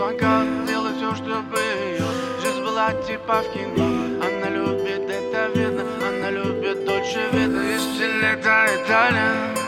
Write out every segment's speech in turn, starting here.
звонках, делает все, чтобы ее жизнь была типа в кино. Она любит, это видно, она любит Дольче Вита. Если лето Италия.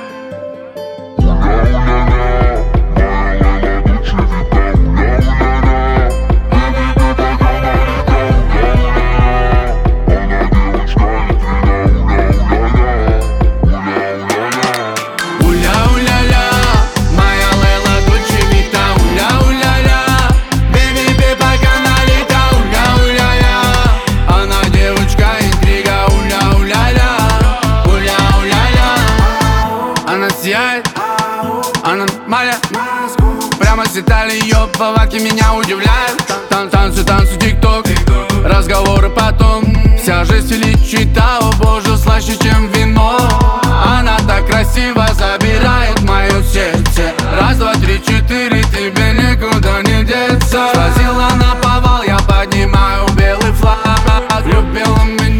Она моя, прямо с Италии, ее повадки меня удивляют. Танцы, тик-ток, разговоры потом. Вся жизнь величита, о боже, слаще, чем вино. Она так красиво забирает мое сердце. Раз, два, три, четыре, тебе никуда не деться. Сразила на повал, я поднимаю белый флаг. Любила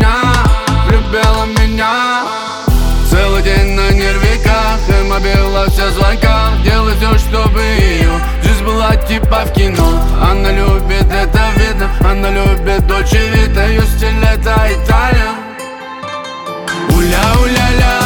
меня целый день на нервиках, и мобила все звонка. Делай все, чтобы ее жизнь была типа в кино. Она любит, это видно, она любит Дольче Вита. Ее стиль это Италия. Уля-уля-ля.